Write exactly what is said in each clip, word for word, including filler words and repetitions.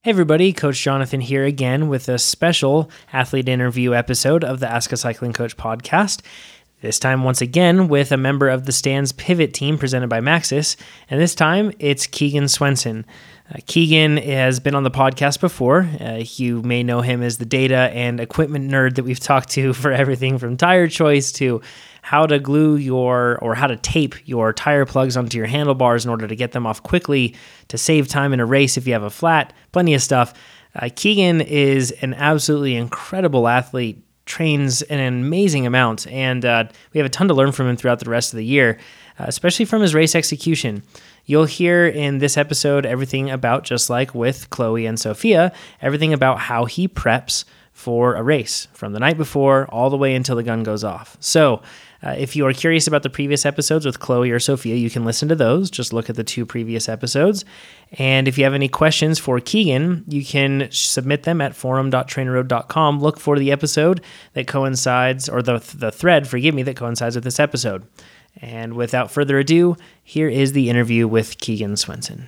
Hey everybody, Coach Jonathan here again with a special athlete interview episode of the Ask a Cycling Coach podcast. This time once again with a member of the Stan's Pivot team presented by Maxxis, and this time it's Keegan Swenson. Uh, Keegan has been on the podcast before. Uh, you may know him as the data and equipment nerd that we've talked to for everything from tire choice to how to glue your or how to tape your tire plugs onto your handlebars in order to get them off quickly to save time in a race if you have a flat, plenty of stuff. Uh, Keegan is an absolutely incredible athlete, trains an amazing amount, and uh, we have a ton to learn from him throughout the rest of the year, uh, especially from his race execution. You'll hear in this episode everything about, just like with Chloe and Sophia, everything about how he preps for a race from the night before all the way until the gun goes off. So uh, if you are curious about the previous episodes with Chloe or Sophia, you can listen to those. Just look at the two previous episodes. And if you have any questions for Keegan, you can submit them at forum dot trainer road dot com. Look for the episode that coincides, or the, the thread, forgive me, that coincides with this episode. And without further ado, here is the interview with Keegan Swenson.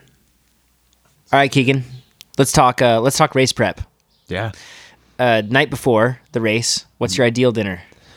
All right, Keegan, let's talk. Uh, let's talk race prep. Yeah. Uh, night before the race, what's your ideal dinner?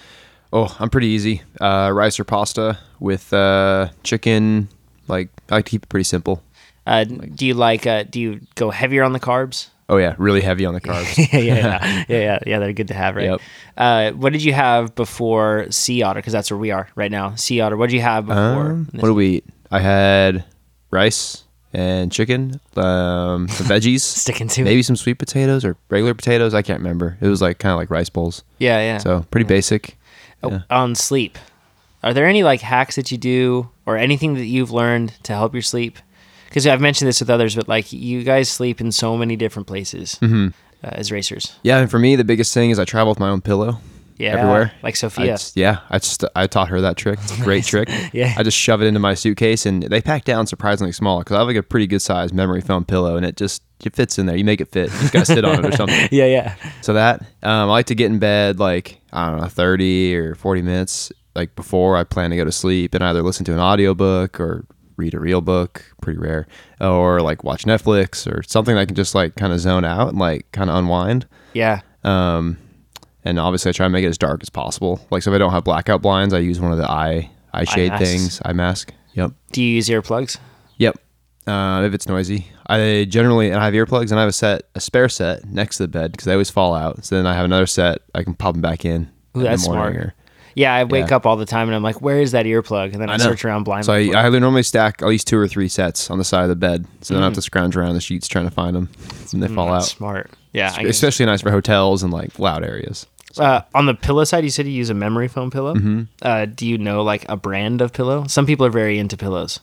Oh, I'm pretty easy. Uh, rice or pasta with uh, chicken. Like I like to keep it pretty simple. Uh, do you like? Uh, do you go heavier on the carbs? Oh yeah, really heavy on the carbs. yeah, yeah, yeah, yeah, yeah, yeah. They're good to have, right? Yep. Uh, what did you have before Sea Otter? Because that's where we are right now. Sea Otter. What did you have before? Um, what did we eat? I had rice and chicken, um, some veggies, Sticking to maybe it. some sweet potatoes or regular potatoes. I can't remember. It was like kind of like rice bowls. Yeah, yeah. So pretty yeah. basic. Oh, Yeah. On sleep, are there any like hacks that you do or anything that you've learned to help your sleep? Because I've mentioned this with others, but like you guys sleep in so many different places Mm-hmm. uh, as racers. Yeah, and for me, the biggest thing is I travel with my own pillow. Yeah, Everywhere. like I Sophia. just- yeah, I just I taught her that trick. It's a great trick. Yeah. I just shove it into my suitcase, and they pack down surprisingly small because I have like a pretty good size memory foam pillow, and it just it fits in there. You make it fit. You just gotta sit on it or something. yeah, yeah. So that um, I like to get in bed like I don't know thirty or forty minutes like before I plan to go to sleep, and either listen to an audiobook or read a real book, pretty rare, or like watch Netflix or something that I can just like kind of zone out and like kind of unwind. Yeah. Um, and obviously I try to make it as dark as possible. Like, so if I don't have blackout blinds, I use one of the eye eye shade masks. things, eye mask. Yep. Do you use earplugs? Yep. Uh, if it's noisy, I generally, and I have earplugs, and I have a set, a spare set next to the bed because they always fall out. So then I have another set, I can pop them back in. Ooh, in that's the morning smart. or- Yeah, I wake Yeah. up all the time and I'm like, where is that earplug? And then I, I know. search around blindly. So I, for it. I normally stack at least two or three sets on the side of the bed, so then I have Mm. to scrounge around the sheets trying to find them, and they Mm, fall out. that's smart. Yeah. I guess. Especially nice for hotels and like loud areas. Uh, on the pillow side, you said you use a memory foam pillow. Mm-hmm. Uh, do you know like a brand of pillow? Some people are very into pillows.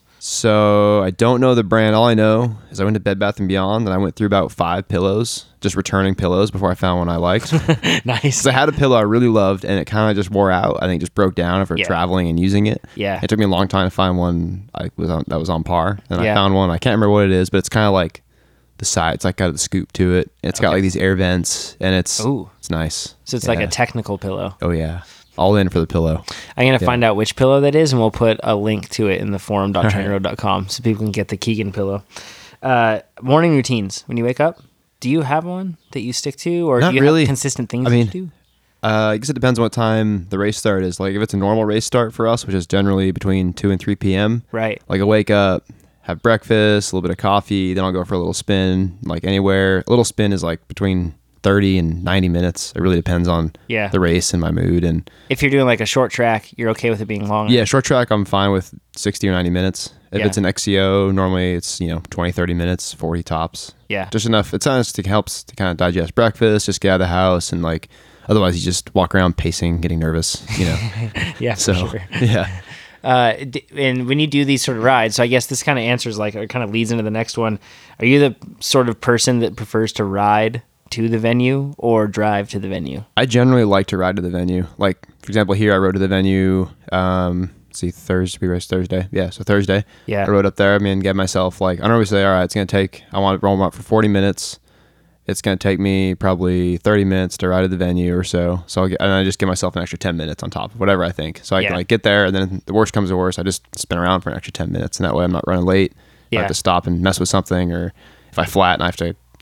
So I don't know the brand. All I know is I went to Bed Bath and Beyond, and I went through about five pillows, just returning pillows before I found one I liked. Nice. So I had a pillow I really loved, and it kind of just wore out. I think it just broke down after Yeah. traveling and using it. Yeah. It took me a long time to find one I was on, that was on par. And Yeah. I found one. I can't remember what it is, but it's kind of like the side. It's like got the scoop to it. It's got Okay. like these air vents, and it's Ooh. it's nice. So it's like Yeah. a technical pillow. Oh yeah, all in for the pillow. I'm going to Yeah. find out which pillow that is, and we'll put a link to it in the forum dot trainer road dot com so people can get the Keegan pillow. Uh, morning routines. When you wake up, do you have one that you stick to, or Not do you really. have consistent things I mean, that you do? Uh, I guess it depends on what time the race start is. Like if it's a normal race start for us, which is generally between two and three p.m. Right. Like I wake up, have breakfast, a little bit of coffee, then I'll go for a little spin. Like anywhere, a little spin is like between thirty and ninety minutes. It really depends on Yeah. the race and my mood. And If you're doing like a short track, you're okay with it being long. yeah, short track, I'm fine with sixty or ninety minutes. If Yeah. it's an X C O, normally it's, you know, twenty, thirty minutes, forty tops. Yeah. Just enough. It's honest, it helps to kind of digest breakfast, just get out of the house, and like, otherwise you just walk around pacing, getting nervous, you know. Yeah, for So, sure. yeah. Uh, d- and when you do these sort of rides, so I guess this kind of answers like, or kind of leads into the next one. Are you the sort of person that prefers to ride to the venue or drive to the venue? I generally like to ride to the venue. Like, for example, here I rode to the venue, um, let's see, Thursday, we raced Thursday. Yeah, so Thursday. Yeah. I rode up there, I mean, get myself, like, I normally say, all right, it's going to take, I want to roll them up for forty minutes. It's going to take me probably thirty minutes to ride to the venue or so. So I'll get, and I just give myself an extra ten minutes on top of whatever I think. So I Yeah. can like get there, and then the worst comes to worst, I just spin around for an extra ten minutes, and that way I'm not running late. I Yeah. have to stop and mess with something, or if I flat and I have to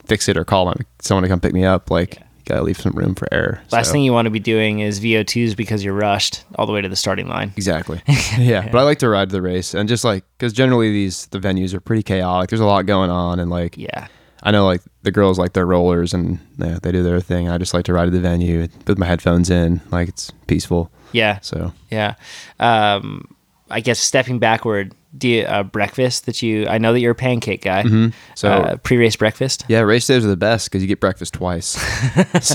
fix it or call my, someone to come pick me up. Like, yeah. You gotta leave some room for error. Last so. thing you want to be doing is V O twos because you're rushed all the way to the starting line. Exactly. yeah. yeah. But I like to ride the race, and just like, because generally these the venues are pretty chaotic. There's a lot going on, and like, yeah. I know like the girls like their rollers and yeah, they do their thing. I just like to ride to the venue with my headphones in, like it's peaceful. Yeah. So yeah. Um, I guess stepping backward. Do you, uh, breakfast that you, I know that you're a pancake guy. Mm-hmm. So uh, pre-race breakfast. Yeah. Race days are the best because you get breakfast twice. So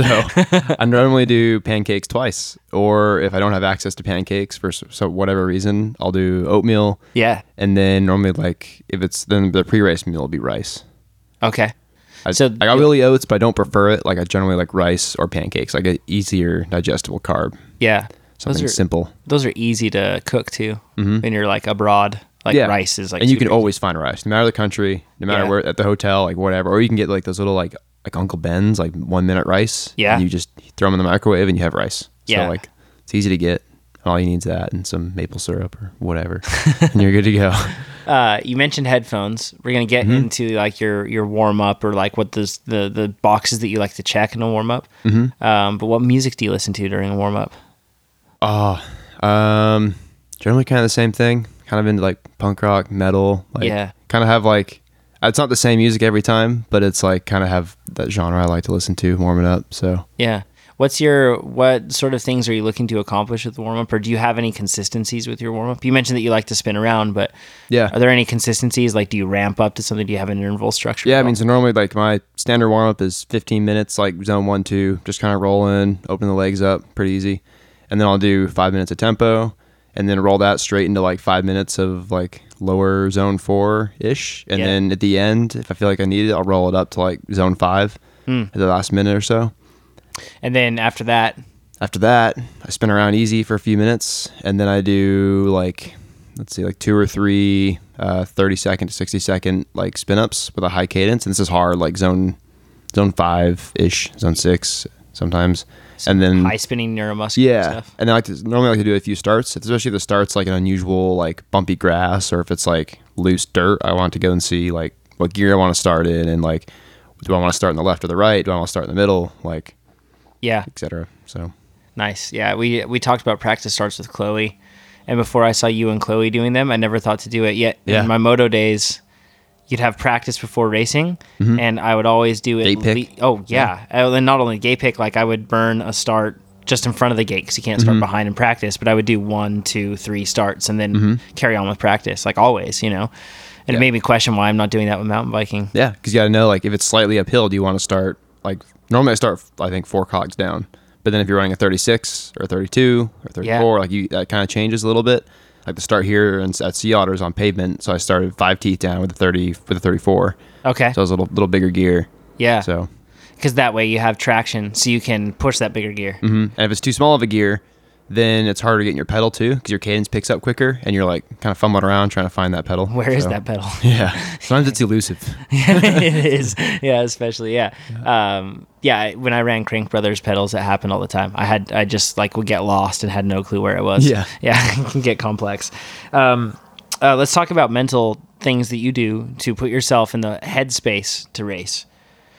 I normally do pancakes twice, or if I don't have access to pancakes for so whatever reason, I'll do oatmeal. Yeah. And then normally like if it's then the pre-race meal will be rice. Okay. I, so I got really oats, but I don't prefer it. Like I generally like rice or pancakes, like an easier digestible carb. Yeah. Something those are, simple. Those are easy to cook too. Mm-hmm. When you're like abroad. Like yeah. rice is like, and you can easy. always find rice, no matter the country, no matter yeah. where, at the hotel, like whatever. Or you can get like those little like like Uncle Ben's like one minute rice. Yeah. And you just throw them in the microwave and you have rice. Yeah. So like it's easy to get. All you need is that and some maple syrup or whatever, and you're good to go. Uh, you mentioned headphones. We're gonna get mm-hmm. into like your your warm up or like what the the the boxes that you like to check in a warm up. Mm-hmm. Um, but what music do you listen to during a warm up? Oh, um, generally kind of the same thing. Kind of into like punk rock, metal. Like, yeah. Kind of have like, it's not the same music every time, but it's like kind of have that genre I like to listen to warming up. So yeah. What's your, what sort of things are you looking to accomplish with the warm up, or do you have any consistencies with your warm up? You mentioned that you like to spin around, but yeah, are there any consistencies? Like, do you ramp up to something? Do you have an interval structure? Yeah. I mean, so normally like my standard warm up is fifteen minutes, like zone one, two, just kind of roll in, open the legs up, pretty easy. And then I'll do five minutes of tempo and then roll that straight into like five minutes of like lower zone four ish. And yeah. then at the end, if I feel like I need it, I'll roll it up to like zone five hmm. at the last minute or so. And then after that, after that, I spin around easy for a few minutes, and then I do like, let's see, like two or three uh, thirty second to sixty second like spin ups with a high cadence. And this is hard, like zone zone five ish, zone six sometimes. Some and then high spinning neuromuscular yeah, stuff. And then I like to, normally I like to do a few starts, especially if the start's like an unusual like bumpy grass, or if it's like loose dirt. I want to go and see like what gear I want to start in, and like do I want to start in the left or the right? Do I want to start in the middle? Like. Yeah, et cetera. So nice. Yeah, we we talked about practice starts with Chloe, and before I saw you and Chloe doing them, I never thought to do it. Yet yeah. in my moto days, you'd have practice before racing, mm-hmm. and I would always do it. Gate pick. Le- oh yeah, yeah. And not only gate pick, like I would burn a start just in front of the gate because you can't start mm-hmm. behind in practice. But I would do one, two, three starts, and then mm-hmm. carry on with practice, like always, you know. And yeah. it made me question why I'm not doing that with mountain biking. Yeah, because you got to know, like, if it's slightly uphill, do you want to start like. Normally I start, I think, four cogs down. But then if you're running a thirty-six or thirty-two or thirty-four, yeah. like you, that kind of changes a little bit. Like the start here and at Sea Otters on pavement, so I started five teeth down with a thirty with a thirty-four. Okay. So it was a little little bigger gear. Yeah. So. Because that way you have traction, so you can push that bigger gear. Mm-hmm. And if it's too small of a gear, then it's harder to get in your pedal too, because your cadence picks up quicker, and you're like kind of fumbling around trying to find that pedal. Where so, is that pedal? Yeah, sometimes it's elusive. Yeah, it is. Yeah, especially yeah. yeah. Um, yeah, when I ran Crank Brothers pedals, it happened all the time. I had I just like would get lost and had no clue where it was. Yeah, yeah, it can get complex. Um, uh, let's talk about mental things that you do to put yourself in the headspace to race.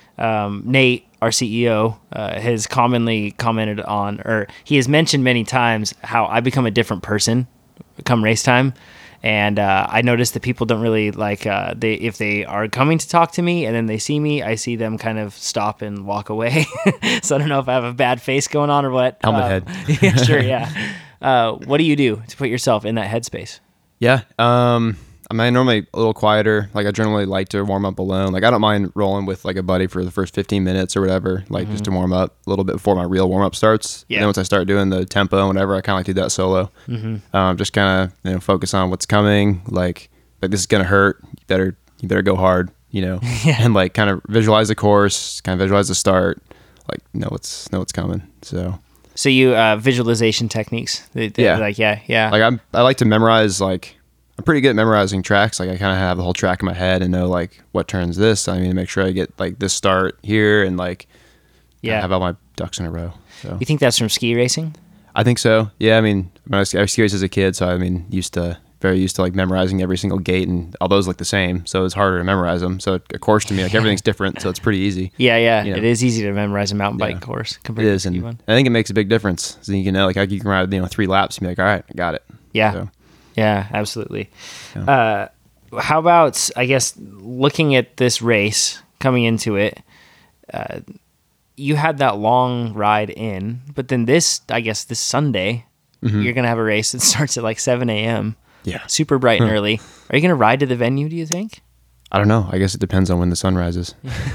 Um, Nate, our C E O, uh, has commonly commented on, or he has mentioned many times, how I become a different person come race time. And uh, I noticed that people don't really like, uh, they if they are coming to talk to me and then they see me, I see them kind of stop and walk away. So I don't know if I have a bad face going on or what. Helmet uh, head. Yeah, sure, yeah. Uh, what do you do to put yourself in that headspace? Yeah. Um, I mean, normally a little quieter. Like I generally like to warm up alone. Like I don't mind rolling with like a buddy for the first fifteen minutes or whatever, like mm-hmm. just to warm up a little bit before my real warm up starts. Yeah. And then once I start doing the tempo and whatever, I kind of like to do that solo. Mm-hmm. Um, just kind of you know focus on what's coming. Like like this is gonna hurt. You better you better go hard. You know. Yeah. And like kind of visualize the course, kind of visualize the start. Like know what's know what's coming. So. So you uh, visualization techniques. They, they, yeah. Like yeah yeah. Like I'm I like to memorize like. I'm pretty good at memorizing tracks. Like I kind of have the whole track in my head and know like what turns this. I mean, make sure I get like this start here and like yeah, have all my ducks in a row. So you think that's from ski racing? I think so. Yeah. I mean, I was, I was ski race as a kid, so I mean, used to very used to like memorizing every single gate, and all those look the same, so it's harder to memorize them. So a course to me, like everything's different, so it's pretty easy. Yeah, yeah, You know? it is easy to memorize a mountain bike Yeah. course It compared is, to a ski and one. I think it makes a big difference. So you can know, like, you can ride, you know, three laps and be like, all right, I got it. Yeah, So, yeah, absolutely. Uh, how about, I guess, looking at this race, coming into it, uh, you had that long ride in, but then this, I guess, this Sunday, Mm-hmm. you're going to have a race that starts at like seven a.m., yeah. super bright and early. Are you going to ride to the venue, do you think? I don't know. I guess it depends on when the sun rises.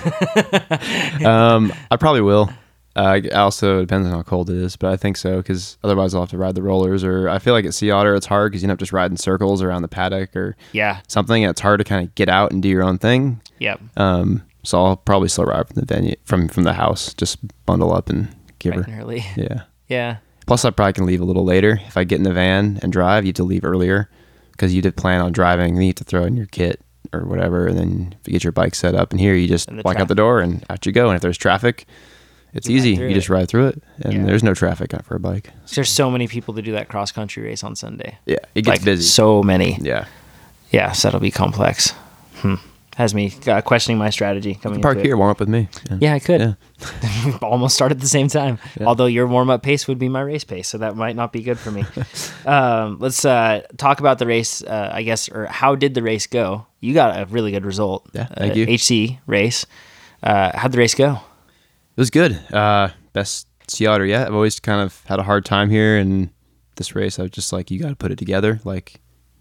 um, I probably will. Uh, it also depends on how cold it is, but I think so, because otherwise I'll have to ride the rollers. Or I feel like at Sea Otter it's hard because you end up just riding circles around the paddock or Yeah, something, and it's hard to kind of get out and do your own thing. yep. Um, so I'll probably still ride from the venue, from from the house, just bundle up and give Bright her. and early. Yeah. Yeah, Plus, I probably can leave a little later. If I get in the van and drive, you have to leave earlier because you did plan on driving. Then you have to throw in your kit or whatever, and then if you get your bike set up. And here, you just And the walk traffic. out the door and out you go. And if there's traffic, it's You ride easy. through You just it. ride through it, and Yeah. there's no traffic for a bike. there's so many people to do that cross country race on Sunday. Yeah, it gets Like, busy. so many. yeah, Yeah, so that'll be complex. Hmm. Has me uh, questioning my strategy coming park into here, it. warm up with me. Yeah, I could. Yeah. Almost start at the same time. Yeah. Although your warm up pace would be my race pace, so that might not be good for me. um, let's uh, talk about the race, uh, I guess, or how did the race go? You got a really good result. Yeah, thank uh, you. H C race. Uh, how'd the race go? It was good. Uh, best Sea Otter yet. I've always kind of had a hard time here, and this race, I was just like, you got to put it together. Like,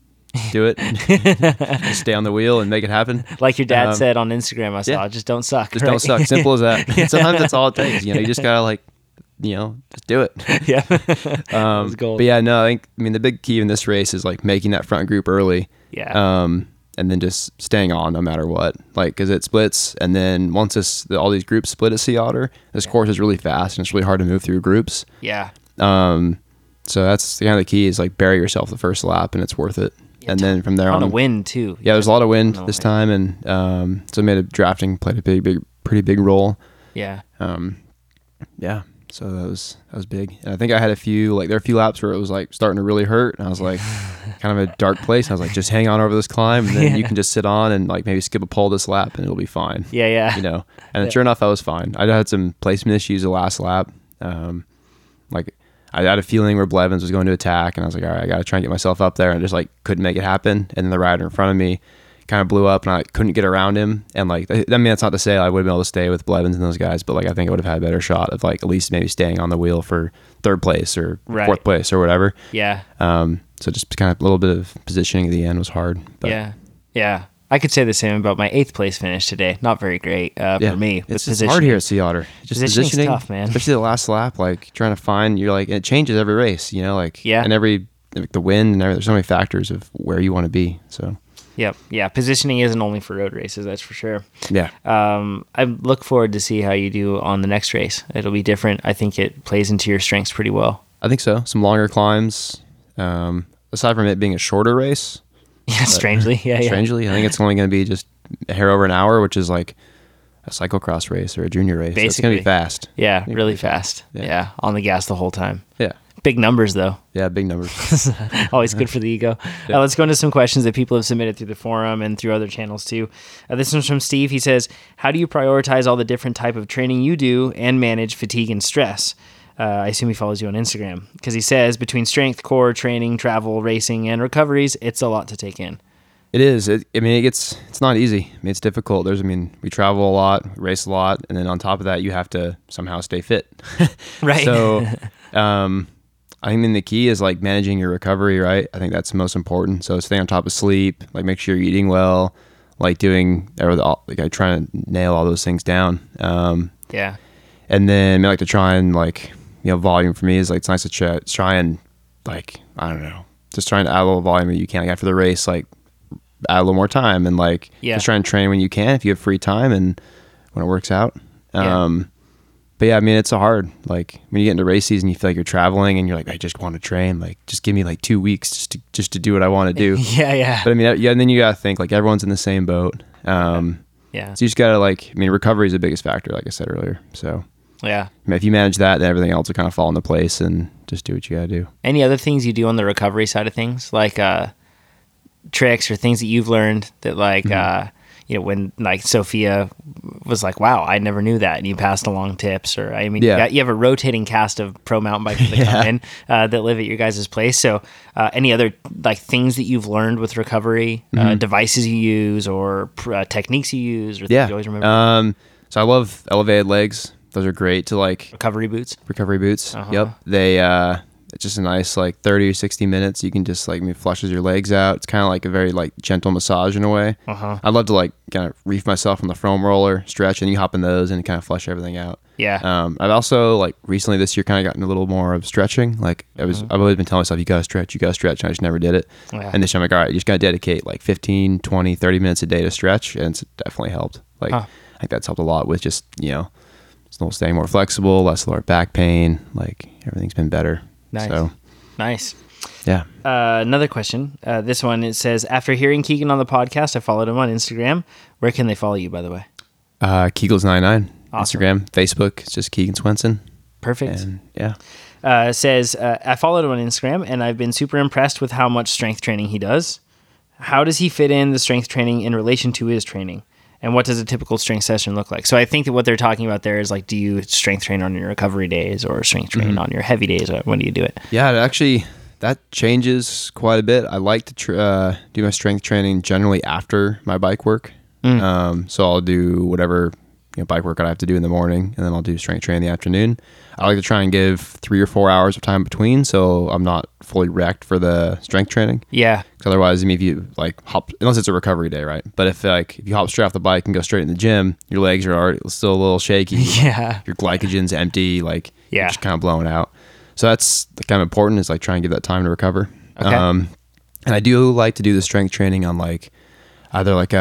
do it. Just stay on the wheel and make it happen. Like your dad Um, said on Instagram, I saw, yeah. just don't suck. Just right? don't suck. Simple as that. Sometimes that's all it takes. You know, you just gotta like, you know, just do it. yeah. Um, was gold. but yeah, no, I think I mean the big key in this race is like making that front group early. Yeah. Um, and then just staying on no matter what, like because it splits, and then once this all these groups split at Sea Otter, this course is really fast and it's really hard to move through groups. yeah. Um, so that's kind of the key is like bury yourself the first lap and it's worth it. Yeah, and then from there On on, a wind, too. yeah, there's a lot of wind No this way. time, and um, so it made a drafting played a big, big, pretty big role. Yeah. Um, yeah, so that was that was big. And I think I had a few like there are a few laps where it was like starting to really hurt, and I was like kind of a dark place. And I was like, just hang on over this climb, and then Yeah. you can just sit on and like maybe skip a pole this lap, and it'll be fine. Yeah, yeah. You know, and Yeah. sure enough, I was fine. I had some placement issues the last lap. Um, like I had a feeling where Blevins was going to attack, and I was like, all right, I got to try and get myself up there, and I just like couldn't make it happen. And then the rider in front of me kind of blew up, and I couldn't get around him. And like, I I mean, that's not to say I would have been able to stay with Blevins and those guys, but like, I think I would have had a better shot of like at least maybe staying on the wheel for third place or Right. fourth place or whatever. Yeah. Um, so just kind of a little bit of positioning at the end was hard. But Yeah. Yeah. I could say the same about my eighth place finish today. Not very great uh, yeah, for me. with it's just hard here at Sea Otter. Just Positioning's positioning, tough, man. especially the last lap. Like trying to find, you're like, it changes every race. You know, like Yeah. and every like the wind and every, there's so many factors of where you want to be. So Yep. Yeah. Positioning isn't only for road races, that's for sure. yeah, Um, I look forward to see how you do on the next race. It'll be different. I think it plays into your strengths pretty well. I think so. Some longer climbs. Um, aside from it being a shorter race, Yeah. Strangely. Yeah. Yeah. strangely, I think it's only going to be just a hair over an hour, which is like a cyclocross race or a junior race. So it's going to Basically. be fast. Yeah. Yeah, Really pretty fast. Yeah. Yeah. On the gas the whole time. Yeah, Big numbers, though. yeah, big numbers. Always good for the ego. Yeah. Uh, let's go into some questions that people have submitted through the forum and through other channels too. Uh, this one's from Steve. He says, how do you prioritize all the different type of training you do and manage fatigue and stress? Uh, I assume he follows you on Instagram because he says between strength, core, training, travel, racing, and recoveries, it's a lot to take in. It is. It, I mean, it gets. It's not easy. I mean, it's difficult. There's. I mean, we travel a lot, we race a lot, and then on top of that, you have to somehow stay fit. Right. So, um, I think the key is like managing your recovery. Right. I think that's most important. So stay on top of sleep. Like make sure you're eating well. Like doing. Like I try to nail all those things down. Um, Yeah. and then I like to try and like you know volume for me is like it's nice to try, try and like I don't know just trying to add a little volume that you can. Like after the race, like. Add a little more time and like Yeah. just try and train when you can if you have free time and when it works out. Yeah. Um, but yeah, I mean, it's a hard, like when you get into race season, you feel like you're traveling and you're like, I just want to train. Like, just give me like two weeks just to, just to do what I want to do. Yeah. Yeah. But I mean, yeah, and then you got to think like everyone's in the same boat. Um, Yeah. so you just got to like, I mean, recovery is the biggest factor, like I said earlier. So Yeah. I mean, if you manage that, then everything else will kind of fall into place and just do what you got to do. Any other things you do on the recovery side of things? Like, uh, tricks or things that you've learned that like, Mm-hmm. uh, you know, when like Sophia was like, wow, I never knew that. And you passed along tips, or I mean, Yeah. you, got, you have a rotating cast of pro mountain bikers that come Yeah. in uh, that live at your guys' place. So uh, any other like things that you've learned with recovery, uh, devices you use or uh, techniques you use or things Mm-hmm. Yeah. you always remember? Um, so I love elevated legs. Those are great to like recovery boots. recovery boots. Uh-huh. Yep. They, uh, it's just a nice like thirty or sixty minutes. You can just like, it flushes your legs out. It's kind of like a very like gentle massage in a way. Uh-huh. I love to like kind of reef myself on the foam roller, stretch, and you hop in those and kind of flush everything out. Yeah. Um, I've also like recently this year kind of gotten a little more of stretching. Like I was, I've always been telling myself, you gotta stretch, you gotta stretch. And I just never did it. Yeah. And this year I'm like, all right, you just gotta dedicate like fifteen, twenty, thirty minutes a day to stretch. And it's definitely helped. Like, Huh. I think that's helped a lot with just, you know, still staying more flexible, less lower back pain. Like everything's been better. Nice. So Nice. yeah. Uh, another question. Uh, this one, it says, after hearing Keegan on the podcast, I followed him on Instagram. Where can they follow you, by the way? Uh, Kegels ninety-nine, Awesome. Instagram, Facebook. It's just Keegan Swenson. Perfect. And yeah. Uh, it says, uh, I followed him on Instagram, and I've been super impressed with how much strength training he does. How does he fit in the strength training in relation to his training? And what does a typical strength session look like? So I think that what they're talking about there is like, do you strength train on your recovery days or strength train Mm-hmm. on your heavy days? Or when do you do it? Yeah, it actually, that changes quite a bit. I like to tr- uh, do my strength training generally after my bike work. Mm. Um, so I'll do whatever you know, bike workout I have to do in the morning, and then I'll do strength training in the afternoon. I like to try and give three or four hours of time between, so I'm not fully wrecked for the strength training. Yeah. Because otherwise, I mean, if you like hop, unless it's a recovery day, right? But if like if you hop straight off the bike and go straight in the gym, your legs are already still a little shaky. Yeah. Your glycogen's empty, like Yeah. you're just kind of blowing out. So that's kind of important, is like try and give that time to recover. Okay. Um, and I do like to do the strength training on like either like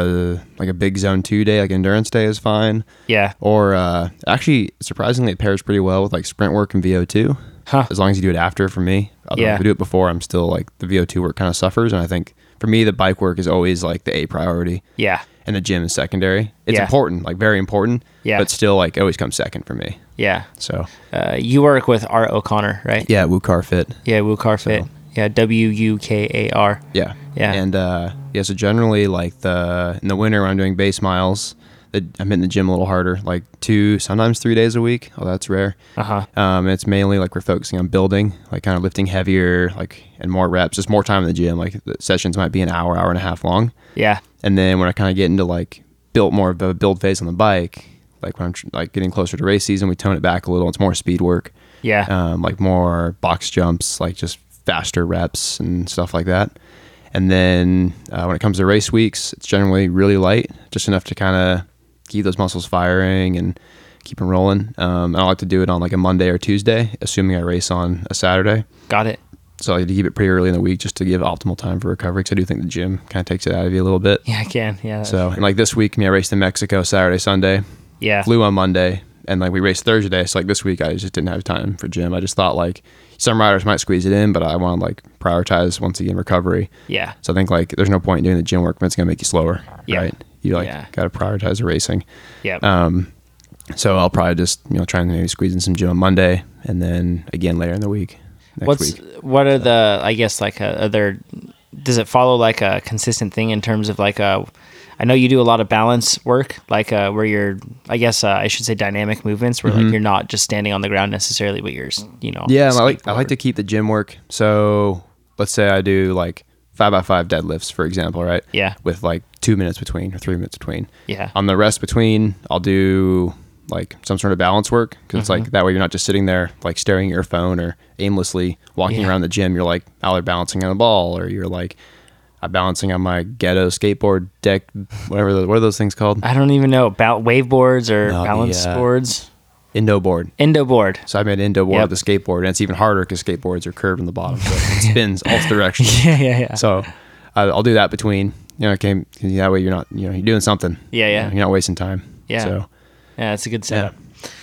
a like a big zone two day, like endurance day is fine. Yeah. Or uh, actually, surprisingly, it pairs pretty well with like sprint work and V O two. Huh. As long as you do it after, for me. Although Yeah. if I do it before, I'm still like the V O two work kind of suffers. And I think for me, the bike work is always like the A priority. Yeah. And the gym is secondary. It's Yeah. important, like very important. Yeah. But still, like always comes second for me. Yeah. So Uh, you work with Art O'Connor, right? yeah, WooCar Fit. Yeah, Wukar Fit. Yeah, W U K A R. Yeah. Yeah. And uh, yeah, so generally like the in the winter when I'm doing base miles, the, I'm hitting the gym a little harder, like two, sometimes three days a week. Oh, that's rare. Uh-huh. Um, it's mainly like we're focusing on building, like kind of lifting heavier, like and more reps, just more time in the gym. Like the sessions might be an hour, hour and a half long. Yeah. And then when I kind of get into like built more of a build phase on the bike, like when I'm tr- like getting closer to race season, we tone it back a little. It's more speed work. Yeah. Um, like more box jumps, like just faster reps and stuff like that. And then uh, when it comes to race weeks, it's generally really light, just enough to kind of keep those muscles firing and keep them rolling. Um, I like to do it on like a Monday or Tuesday, assuming I race on a Saturday. Got it. So I like to keep it pretty early in the week just to give optimal time for recovery, because I do think the gym kind of takes it out of you a little bit. Yeah, I can. Yeah. that's So, true. and like this week, I mean, I raced in Mexico Saturday, Sunday, yeah. flew on Monday, and like we raced Thursday. So like this week, I just didn't have time for gym. I just thought like some riders might squeeze it in, but I want to like prioritize once again recovery. Yeah. So I think like there's no point in doing the gym work if it's gonna make you slower, Yeah. right? You like Yeah. got to prioritize the racing. Yeah. Um, so I'll probably just you know try and maybe squeeze in some gym on Monday, and then again later in the week. Next What's week. what are the I guess like uh, other does it follow like a consistent thing in terms of like a I know you do a lot of balance work like uh, where you're I guess uh, I should say dynamic movements where like you're not just standing on the ground necessarily but you're you know Yeah, I like I skateboard. like to keep the gym work. So let's say I do like five by five deadlifts, for example, right? Yeah. With like two minutes between or three minutes between. Yeah. On the rest between, I'll do like some sort of balance work, because it's Mm-hmm. like that way you're not just sitting there like staring at your phone or aimlessly walking Yeah. around the gym. You're like either balancing on a ball, or you're like uh, balancing on my ghetto skateboard deck, whatever. The, what are those things called? I don't even know about wave boards or No, the, balance uh, boards. Indo board. Indo board. So I made an Indo board Yep. with a skateboard, and it's even harder because skateboards are curved on the bottom, so it spins all directions. Yeah, yeah, yeah. So I I'll do that between, you know, okay, that way you're not, you know, you're doing something. Yeah, yeah. You know, you're not wasting time. Yeah. So Yeah, that's a good setup.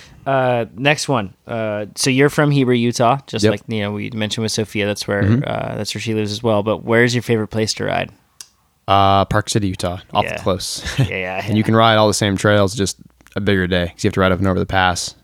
Uh, next one. Uh, so you're from Heber, Utah, just Yep. like you know we mentioned with Sophia. That's where Mhm. uh, that's where she lives as well. But where's your favorite place to ride? uh, Park City, Utah, off Yeah. the close. Yeah, yeah. And you can ride all the same trails, just a bigger day, because you have to ride up and over the pass.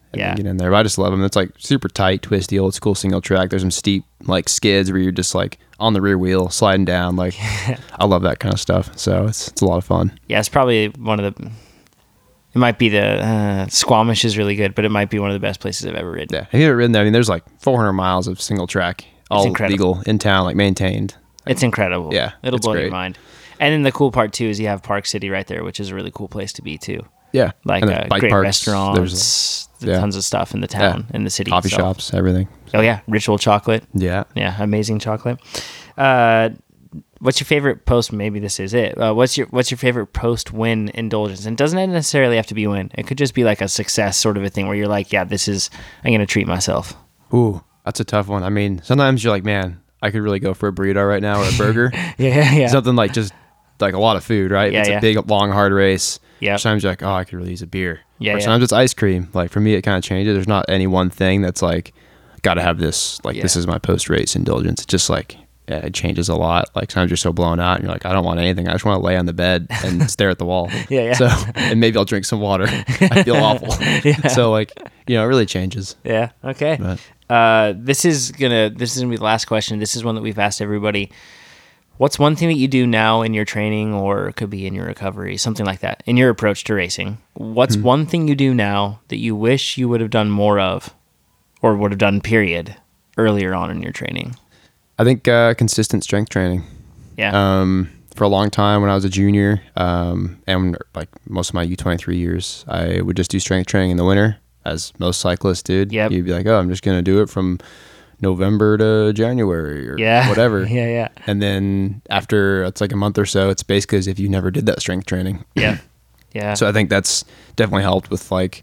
and Yeah. then get in there. But I just love them. It's like super tight, twisty, old school single track. There's some steep like skids where you're just like on the rear wheel sliding down. Like I love that kind of stuff. So it's it's a lot of fun. Yeah, it's probably one of the. It might be the uh, Squamish is really good, but it might be one of the best places I've ever ridden. Yeah, have you ever ridden there? I mean, there's like four hundred miles of single track, all incredible. legal in town, like maintained. It's incredible. Yeah, it'll it's blow great. your mind. And then the cool part too is you have Park City right there, which is a really cool place to be too. Yeah, Like and then uh, bike great parks, restaurants, there's, yeah. tons of stuff in the town, Yeah. in the city. coffee itself. shops, everything. Oh yeah, Ritual Chocolate. Yeah. Yeah, amazing chocolate. Uh, what's your favorite post? Maybe this is it. Uh, what's your What's your favorite post win indulgence? And it doesn't necessarily have to be a win. It could just be like a success sort of a thing where you're like, yeah, this is I'm gonna treat myself. Ooh, that's a tough one. I mean, sometimes you're like, man, I could really go for a burrito right now or a burger. Yeah, yeah. Something like just like a lot of food, right? Yeah, it's yeah. a big, long, hard race. Yep. Sometimes you're like, oh, I could really use a beer. Yeah, Or yeah. sometimes it's ice cream. Like for me, it kind of changes. There's not any one thing that's like, got to have this. Like Yeah. this is my post race indulgence. It's just like, yeah, it changes a lot. Like sometimes you're so blown out and you're like, I don't want anything. I just want to lay on the bed and stare at the wall. Yeah, yeah. So, and maybe I'll drink some water. I feel awful. Yeah. So like, you know, it really changes. Yeah. Okay. But Uh, this is gonna this is gonna be the last question. This is one that we've asked everybody. What's one thing that you do now in your training, or it could be in your recovery, something like that, in your approach to racing? What's Hmm. one thing you do now that you wish you would have done more of, or would have done, period, earlier on in your training? I think uh, consistent strength training. Yeah. Um, for a long time when I was a junior, um, and like most of my U twenty-three years, I would just do strength training in the winter, as most cyclists did. Yep. You'd be like, oh, I'm just going to do it from November to January or Yeah. whatever. yeah. Yeah. And then after it's like a month or so, it's basically as if you never did that strength training. Yeah. Yeah. So I think that's definitely helped with like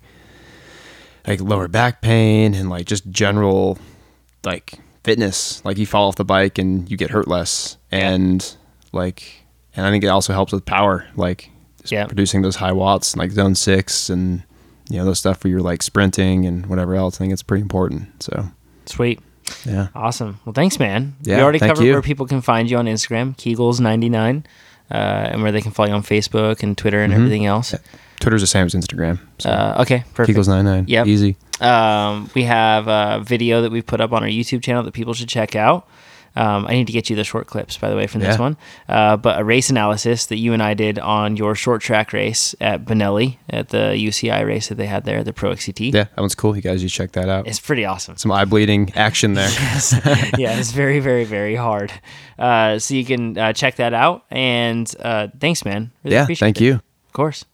like lower back pain and like just general like fitness. Like you fall off the bike and you get hurt less. Yeah. And like and I think it also helps with power, like just Yeah. producing those high watts, like zone six and you know, those stuff where you're like sprinting and whatever else. I think it's pretty important. So Sweet. yeah. Awesome. Well, thanks, man. Yeah, we already thank covered you. where people can find you on Instagram, Kegels ninety-nine, uh, and where they can follow you on Facebook and Twitter and Mhm. everything else. Twitter's the same as Instagram. So Uh, okay, perfect. Kegels ninety-nine. Yep. Easy. Um, we have a video that we've put up on our YouTube channel that people should check out. Um, I need to get you the short clips, by the way, from this Yeah. one. Uh, but a race analysis that you and I did on your short track race at Benelli at the U C I race that they had there, the Pro X C T. Yeah, that one's cool. You guys, you should check that out. It's pretty awesome. Some eye bleeding action there. Yeah, it's very, very, very hard. Uh, so you can uh, check that out. And uh, thanks, man. Really Yeah, appreciate thank it. you. Of course.